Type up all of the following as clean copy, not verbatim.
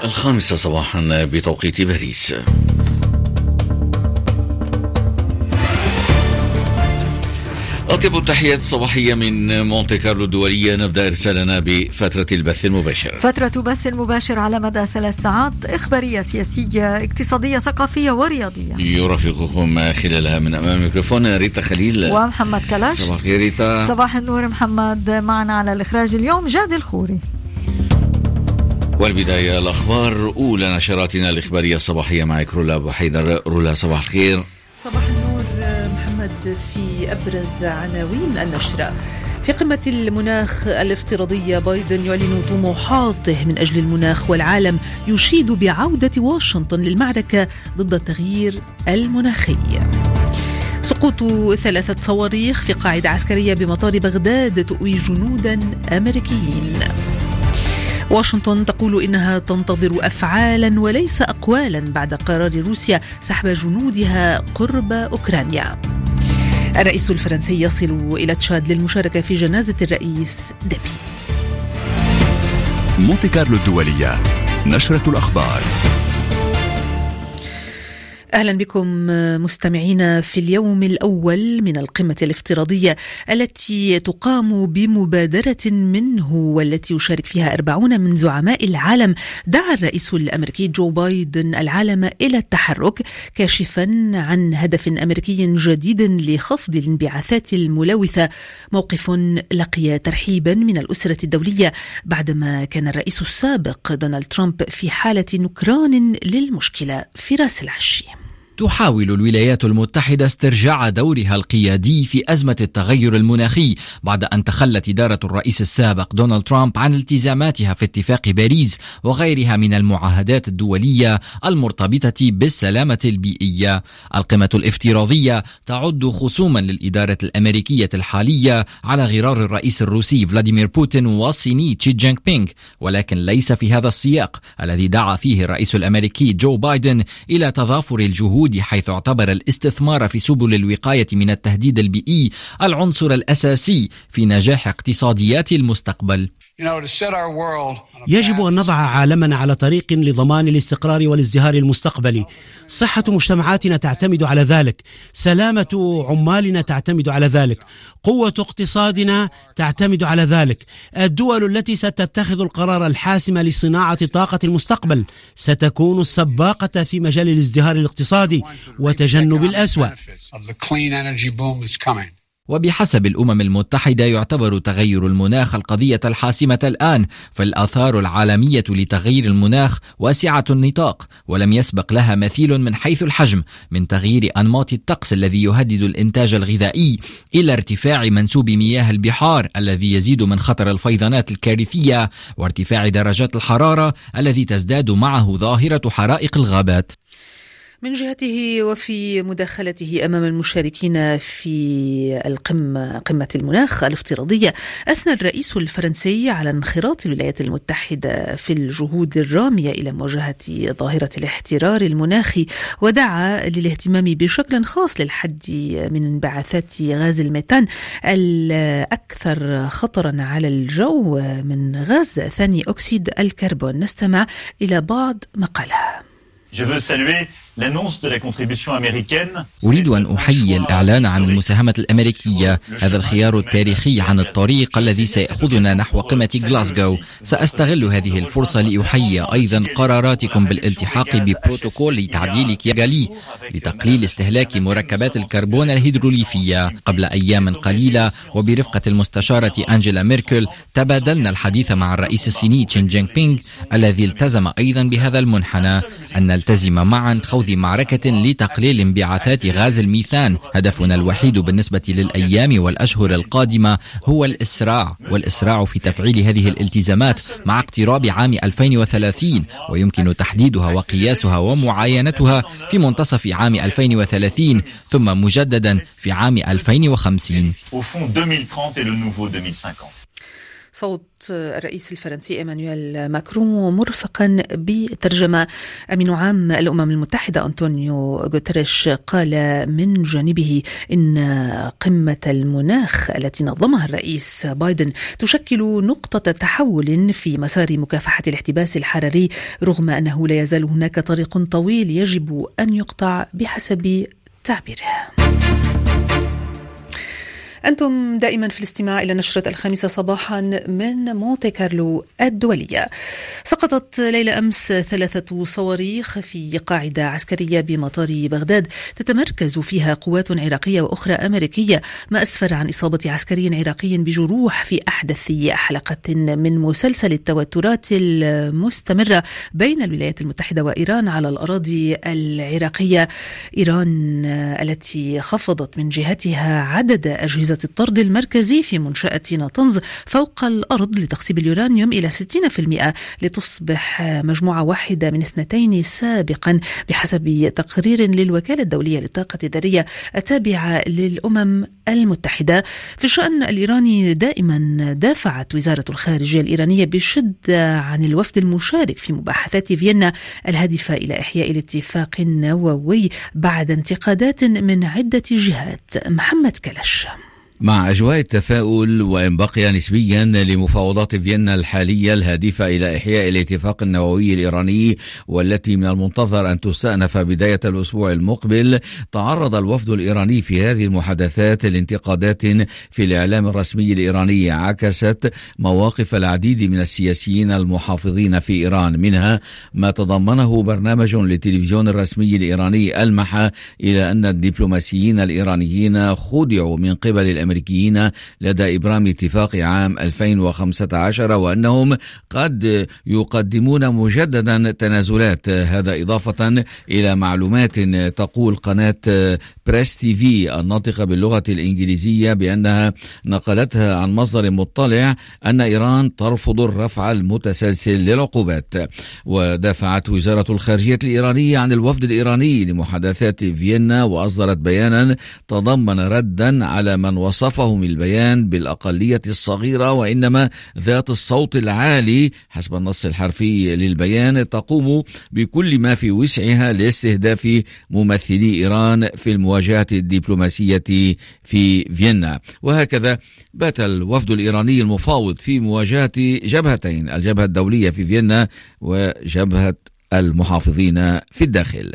5 صباحا بتوقيت باريس. أطيب التحيات الصباحية من مونتي كارلو الدولية. نبدأ إرسالنا بفترة البث المباشر. فترة بث مباشر على مدى 3 ساعات، إخبارية سياسية اقتصادية ثقافية ورياضية. يرافقكم خلالها من أمام الميكروفون ريتا خليل ومحمد كلاش. صباح الخير ريتا. صباح النور محمد. معنا على الإخراج اليوم جاد الخوري. والبداية الأخبار، أولى نشراتنا الإخبارية الصباحية معك رولا أبو حيدر. رولا صباح الخير. صباح النور محمد. في أبرز عناوين النشرة: في قمة المناخ الافتراضية بايدن يعلن طموحاته من أجل المناخ، والعالم يشيد بعودة واشنطن للمعركة ضد التغيير المناخي. سقوط 3 صواريخ في قاعدة عسكرية بمطار بغداد تؤوي جنودا أمريكيين. واشنطن تقول إنها تنتظر أفعالا وليس أقوالا بعد قرار روسيا سحب جنودها قرب أوكرانيا. الرئيس الفرنسي يصل إلى تشاد للمشاركة في جنازة الرئيس ديبي. مونتي كارلو الدولية، نشرة الأخبار. أهلا بكم مستمعينا في اليوم الأول من القمة الافتراضية التي تقام بمبادرة منه والتي يشارك فيها 40 من زعماء العالم. دعا الرئيس الأمريكي جو بايدن العالم إلى التحرك، كاشفا عن هدف أمريكي جديد لخفض الانبعاثات الملوثة، موقف لقي ترحيبا من الأسرة الدولية بعدما كان الرئيس السابق دونالد ترامب في حالة نكران للمشكلة في رأس العشي. تحاول الولايات المتحدة استرجاع دورها القيادي في أزمة التغير المناخي بعد أن تخلت إدارة الرئيس السابق دونالد ترامب عن التزاماتها في اتفاق باريس وغيرها من المعاهدات الدولية المرتبطة بالسلامة البيئية. القمة الافتراضية تعد خصوما للإدارة الأمريكية الحالية على غرار الرئيس الروسي فلاديمير بوتين والصيني شي جينغ بينغ، ولكن ليس في هذا السياق الذي دعا فيه الرئيس الأمريكي جو بايدن إلى تضافر الجهود، حيث اعتبر الاستثمار في سبل الوقاية من التهديد البيئي العنصر الأساسي في نجاح اقتصاديات المستقبل. يجب أن نضع عالمنا على طريق لضمان الاستقرار والازدهار المستقبلي. صحة مجتمعاتنا تعتمد على ذلك، سلامة عمالنا تعتمد على ذلك، قوة اقتصادنا تعتمد على ذلك. الدول التي ستتخذ القرار الحاسم لصناعة طاقة المستقبل ستكون السباقة في مجال الازدهار الاقتصادي وتجنب الأسوأ. وبحسب الأمم المتحدة يعتبر تغير المناخ القضية الحاسمة الآن، فالآثار العالمية لتغيير المناخ واسعة النطاق، ولم يسبق لها مثيل من حيث الحجم، من تغيير أنماط الطقس الذي يهدد الإنتاج الغذائي إلى ارتفاع منسوب مياه البحار الذي يزيد من خطر الفيضانات الكارثية، وارتفاع درجات الحرارة الذي تزداد معه ظاهرة حرائق الغابات. من جهته وفي مداخلته أمام المشاركين في قمة المناخ الافتراضية، أثنى الرئيس الفرنسي على انخراط الولايات المتحدة في الجهود الرامية إلى مواجهة ظاهرة الاحترار المناخي، ودعا للاهتمام بشكل خاص للحد من انبعاثات غاز الميثان الأكثر خطرا على الجو من غاز ثاني أكسيد الكربون. نستمع إلى بعض مقالها. أريد أن أحيي الإعلان عن المساهمة الأمريكية، هذا الخيار التاريخي عن الطريق الذي سيأخذنا نحو قمة غلاسكو. سأستغل هذه الفرصة لأحيي أيضا قراراتكم بالالتحاق ببروتوكول لتعديل كيغالي لتقليل استهلاك مركبات الكربون الهيدروليفية. قبل أيام قليلة وبرفقة المستشارة أنجيلا ميركل تبادلنا الحديث مع الرئيس الصيني شي جينغ بينغ الذي التزم أيضا بهذا المنحنى، أن نلتزم معا خوض معركة لتقليل انبعاثات غاز الميثان. هدفنا الوحيد بالنسبة للأيام والأشهر القادمة هو والإسراع في تفعيل هذه الالتزامات مع اقتراب عام 2030، ويمكن تحديدها وقياسها ومعاينتها في منتصف عام 2030 ثم مجددا في عام 2050. صوت الرئيس الفرنسي إيمانويل ماكرون مرفقا بترجمة أمين عام الأمم المتحدة أنطونيو غوتيريش قال من جانبه إن قمة المناخ التي نظمها الرئيس بايدن تشكل نقطة تحول في مسار مكافحة الاحتباس الحراري، رغم أنه لا يزال هناك طريق طويل يجب أن يقطع بحسب تعبيره. أنتم دائما في الاستماع إلى نشرة 5 صباحا من مونتي كارلو الدولية. سقطت ليلة أمس 3 صواريخ في قاعدة عسكرية بمطار بغداد تتمركز فيها قوات عراقية وأخرى أمريكية، ما أسفر عن إصابة عسكري عراقي بجروح في أحدث حلقة من مسلسل التوترات المستمرة بين الولايات المتحدة وإيران على الأراضي العراقية. إيران التي خفضت من جهتها عدد أجهزة الطرد المركزي في منشأة ناطنز فوق الأرض لتخصيب اليورانيوم إلى 60% لتصبح مجموعة واحدة من 2 سابقا، بحسب تقرير للوكالة الدولية للطاقة الذرية التابعة للأمم المتحدة. في الشأن الإيراني دائما دافعت وزارة الخارجية الإيرانية بشدة عن الوفد المشارك في مباحثات فيينا الهادفة إلى إحياء الاتفاق النووي بعد انتقادات من عدة جهات. محمد كلش. مع أجواء التفاؤل وإن بقي نسبيا لمفاوضات فيينا الحالية الهادفة إلى إحياء الاتفاق النووي الإيراني والتي من المنتظر أن تستأنف بداية الأسبوع المقبل، تعرض الوفد الإيراني في هذه المحادثات لانتقادات في الإعلام الرسمي الإيراني عكست مواقف العديد من السياسيين المحافظين في إيران، منها ما تضمنه برنامج للتلفزيون الرسمي الإيراني ألمح إلى أن الدبلوماسيين الإيرانيين خدعوا من قبل الأمريكيين لدى إبرام اتفاق عام 2015 وأنهم قد يقدمون مجددا تنازلات. هذا إضافة إلى معلومات تقول قناة بريس تي في الناطقة باللغة الإنجليزية بأنها نقلتها عن مصدر مطلع أن إيران ترفض الرفع المتسلسل للعقوبات. ودافعت وزارة الخارجية الإيرانية عن الوفد الإيراني لمحادثات فيينا، وأصدرت بيانا تضمن ردا على من وصفهم البيان بالأقلية الصغيرة وإنما ذات الصوت العالي. حسب النص الحرفي للبيان تقوم بكل ما في وسعها لاستهداف ممثلي إيران في المواجهة الدبلوماسية في فيينا. وهكذا بات الوفد الإيراني المفاوض في مواجهة جبهتين، الجبهة الدولية في فيينا وجبهة المحافظين في الداخل.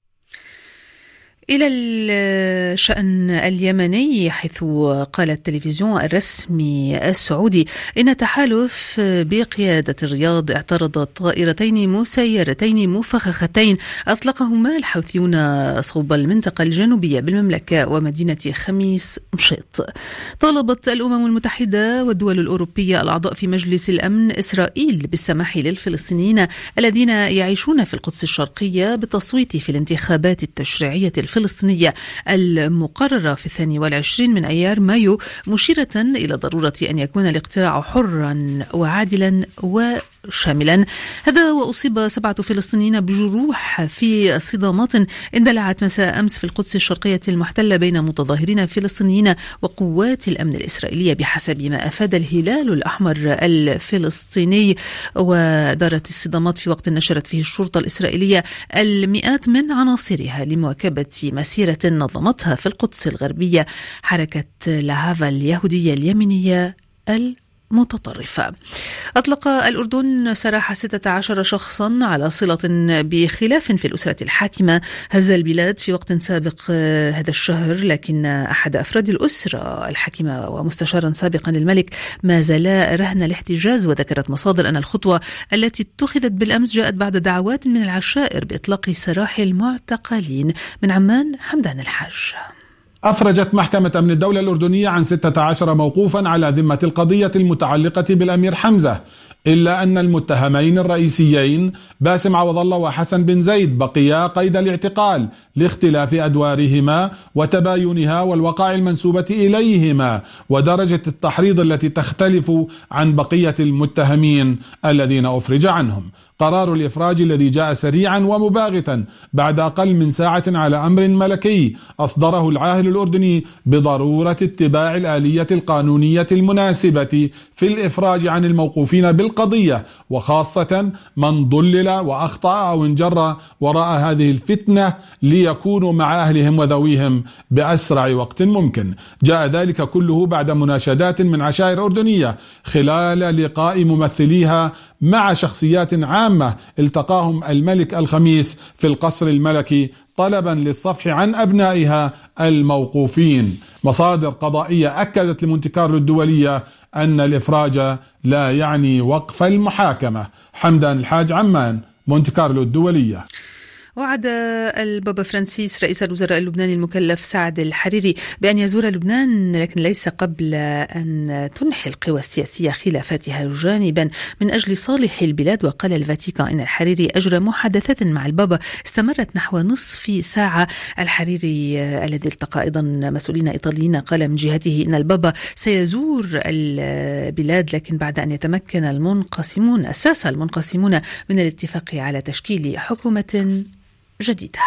إلى الشأن اليمني، حيث قال التلفزيون الرسمي السعودي إن تحالف بقيادة الرياض اعترض طائرتين مسيرتين مفخختين أطلقهما الحوثيون صوب المنطقة الجنوبية بالمملكة ومدينة خميس مشيط. طالبت الأمم المتحدة والدول الأوروبية الأعضاء في مجلس الأمن إسرائيل بالسماح للفلسطينيين الذين يعيشون في القدس الشرقية بالتصويت في الانتخابات التشريعية الفلسطينية المقررة في 22 من أيار مايو، مشيرة إلى ضرورة أن يكون الاقتراع حرا وعادلا وشاملا. هذا وأصيب 7 فلسطينيين بجروح في صدامات اندلعت مساء أمس في القدس الشرقية المحتلة بين متظاهرين فلسطينيين وقوات الأمن الإسرائيلية، بحسب ما أفاد الهلال الأحمر الفلسطيني. ودارت الصدامات في وقت نشرت فيه الشرطة الإسرائيلية المئات من عناصرها لمواكبة مسيرة نظمتها في القدس الغربية حركة لهافا اليهودية اليمينية المتطرفة. أطلق الأردن سراح 16 شخصا على صلة بخلاف في الأسرة الحاكمة هز البلاد في وقت سابق هذا الشهر، لكن أحد أفراد الأسرة الحاكمة ومستشارا سابقا للملك ما زال رهن الاحتجاز. وذكرت مصادر أن الخطوة التي اتخذت بالأمس جاءت بعد دعوات من العشائر بإطلاق سراح المعتقلين. من عمان حمدان الحاج. أفرجت محكمة أمن الدولة الأردنية عن 16 موقوفا على ذمة القضية المتعلقة بالأمير حمزة، إلا أن المتهمين الرئيسيين باسم عوض الله وحسن بن زيد بقيا قيد الاعتقال لاختلاف أدوارهما وتباينها والوقائع المنسوبة إليهما ودرجة التحريض التي تختلف عن بقية المتهمين الذين أفرج عنهم. قرار الإفراج الذي جاء سريعا ومباغتا بعد أقل من ساعة على أمر ملكي أصدره العاهل الأردني بضرورة اتباع الآلية القانونية المناسبة في الإفراج عن الموقوفين بالقضية، وخاصة من ضلل وأخطأ أو انجر وراء هذه الفتنة ليكونوا مع أهلهم وذويهم بأسرع وقت ممكن. جاء ذلك كله بعد مناشدات من عشائر أردنية خلال لقاء ممثليها مع شخصيات عامة التقاهم الملك الخميس في القصر الملكي طلبا للصفح عن أبنائها الموقوفين. مصادر قضائية أكدت لمونتي كارلو الدولية أن الإفراج لا يعني وقف المحاكمة. حمدان الحاج، عمان، مونتي كارلو الدولية. وعد البابا فرانسيس رئيس الوزراء اللبناني المكلف سعد الحريري بأن يزور لبنان، لكن ليس قبل أن تنحي القوى السياسية خلافاتها جانبا من أجل صالح البلاد. وقال الفاتيكان إن الحريري أجرى محادثات مع البابا استمرت نحو نصف ساعة. الحريري الذي التقى أيضا مسؤولين إيطاليين قال من جهته إن البابا سيزور البلاد، لكن بعد أن يتمكن المنقسمون من الاتفاق على تشكيل حكومة جديدة.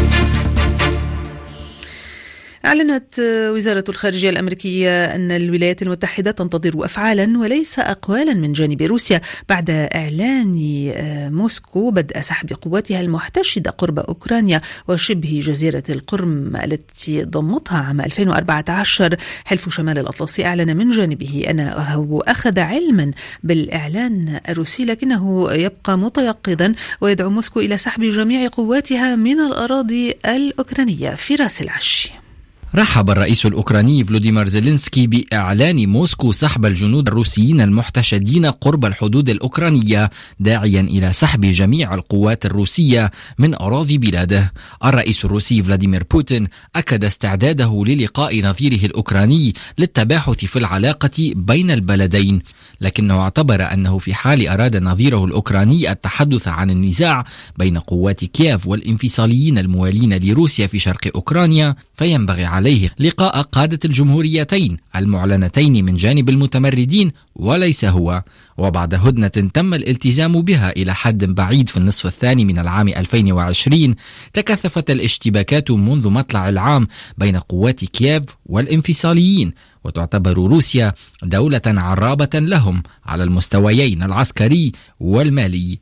أعلنت وزارة الخارجية الأمريكية أن الولايات المتحدة تنتظر أفعالا وليس أقوالا من جانب روسيا بعد إعلان موسكو بدء سحب قواتها المحتشدة قرب أوكرانيا وشبه جزيرة القرم التي ضمتها عام 2014. حلف شمال الأطلسي أعلن من جانبه أنه أخذ علما بالإعلان الروسي، لكنه يبقى متيقظا ويدعو موسكو إلى سحب جميع قواتها من الأراضي الأوكرانية. في راس العشي رحب الرئيس الأوكراني فلوديمير زيلينسكي بإعلان موسكو سحب الجنود الروسيين المحتشدين قرب الحدود الأوكرانية، داعيا إلى سحب جميع القوات الروسية من أراضي بلاده. الرئيس الروسي فلاديمير بوتين أكد استعداده للقاء نظيره الأوكراني للتباحث في العلاقة بين البلدين، لكنه اعتبر أنه في حال أراد نظيره الأوكراني التحدث عن النزاع بين قوات كييف والانفصاليين الموالين لروسيا في شرق أوكرانيا فينبغي عليه لقاء قادة الجمهوريتين المعلنتين من جانب المتمردين وليس هو. وبعد هدنة تم الالتزام بها إلى حد بعيد في النصف الثاني من العام 2020 تكثفت الاشتباكات منذ مطلع العام بين قوات كييف والانفصاليين، وتعتبر روسيا دولة عرابة لهم على المستويين العسكري والمالي.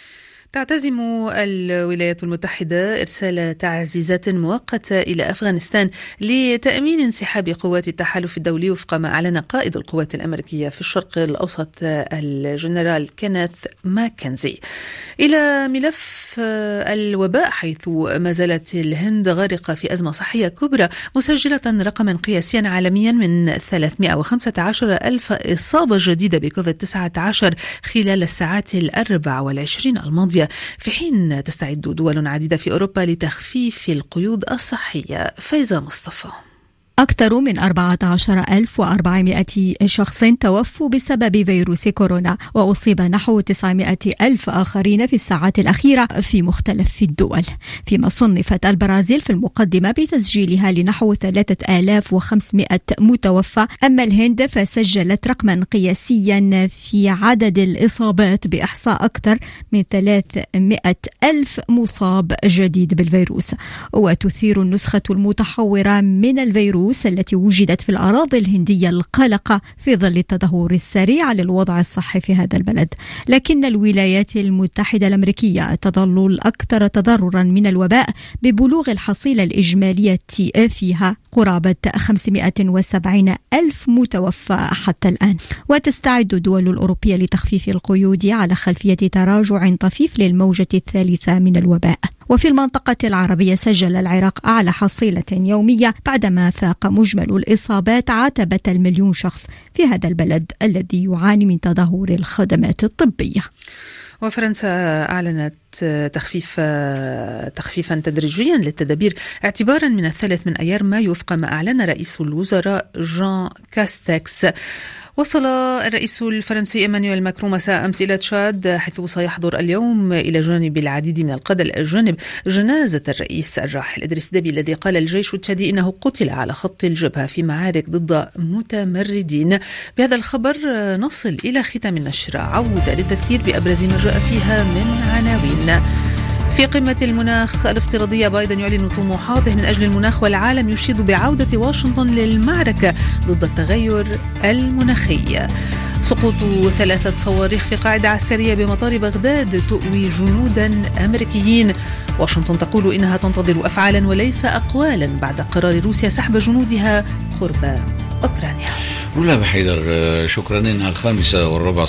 تعتزم الولايات المتحدة إرسال تعزيزات مؤقتة إلى أفغانستان لتأمين انسحاب قوات التحالف الدولي وفق ما أعلن قائد القوات الأمريكية في الشرق الأوسط الجنرال كينيث ماكنزي. إلى ملف الوباء، حيث ما زالت الهند غارقة في أزمة صحية كبرى مسجلة رقما قياسيا عالميا من 315,000 إصابة جديدة بكوفيد-19 خلال الساعات 24 الماضية، في حين تستعد دول عديدة في أوروبا لتخفيف القيود الصحية. فايزة مصطفى. أكثر من 14,400 شخص توفوا بسبب فيروس كورونا، وأصيب نحو 900,000 آخرين في الساعات الأخيرة في مختلف الدول، فيما صنفت البرازيل في المقدمة بتسجيلها لنحو 3,500 متوفى. أما الهند فسجلت رقما قياسيا في عدد الإصابات بإحصاء أكثر من 300,000 مصاب جديد بالفيروس. وتثير النسخة المتحورة من الفيروس التي وجدت في الأراضي الهندية القلق في ظل التدهور السريع للوضع الصحي في هذا البلد، لكن الولايات المتحدة الأمريكية تظل الأكثر تضررا من الوباء ببلوغ الحصيلة الإجمالية فيها قرابة 570,000 متوفى حتى الآن. وتستعد الدول الأوروبية لتخفيف القيود على خلفية تراجع طفيف للموجة الثالثة من الوباء. وفي المنطقة العربية سجل العراق أعلى حصيلة يومية بعدما فاق مجمل الإصابات عتبة 1,000,000 شخص في هذا البلد الذي يعاني من تدهور الخدمات الطبية. وفرنسا أعلنت تخفيفا تدريجيا للتدابير اعتبارا من 3 من أيار مايو وفق ما أعلن رئيس الوزراء جان كاستكس. وصل الرئيس الفرنسي إيمانويل ماكرون مساء أمس إلى تشاد، حيث سيحضر اليوم إلى جانب العديد من القادة الأجانب جنازة الرئيس الراحل إدريس ديبي، الذي قال الجيش التشادي إنه قتل على خط الجبهة في معارك ضد متمردين. بهذا الخبر نصل إلى ختام النشرة. عودة للتذكير بأبرز ما جاء فيها من عناوين. في قمة المناخ الافتراضية بايدن يعلن طموحاته من أجل المناخ، والعالم يشيد بعودة واشنطن للمعركة ضد التغير المناخي. سقوط 3 صواريخ في قاعدة عسكرية بمطار بغداد تؤوي جنودا أمريكيين. واشنطن تقول إنها تنتظر أفعالا وليس أقوالا بعد قرار روسيا سحب جنودها قرب أوكرانيا. رولا بحيدر، شكرا. 5:15